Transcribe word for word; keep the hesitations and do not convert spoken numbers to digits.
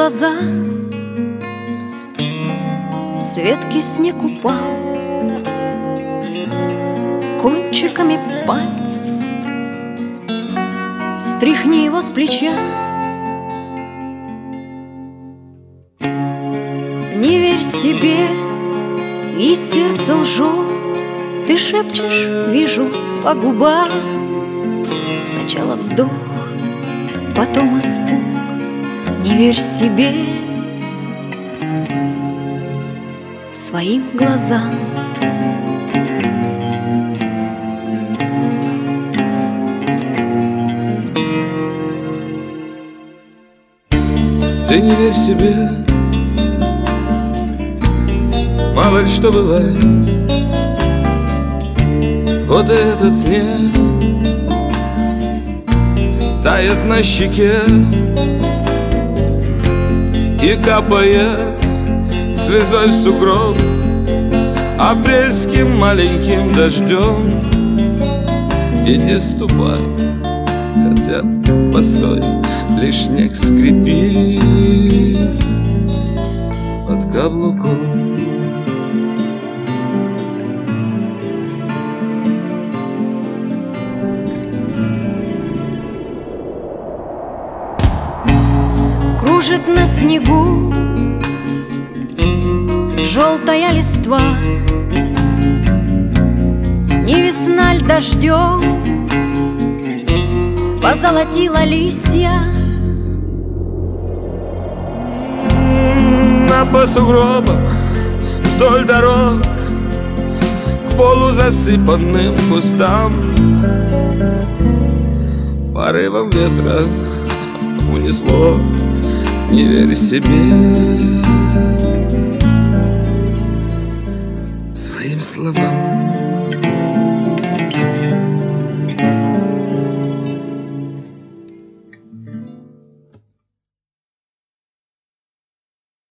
глаза, с ветки снег упал, кончиками пальцев стряхни его с плеча. Не верь себе, и сердце лжет. Ты шепчешь, вижу по губам. Сначала вздох, потом испуг. Не верь себе, своим глазам. Ты не верь себе, мало ли что бывает. Вот этот снег тает на щеке и капает слезой в сугроб апрельским маленьким дождем. Иди ступай, хотя постой, лишь снег скрипит под каблуком. Кружит на снегу желтая листва, не весна ль дождем позолотила листья. А по сугробам вдоль дорог к полузасыпанным кустам порывом ветра унесло. Не верь себе,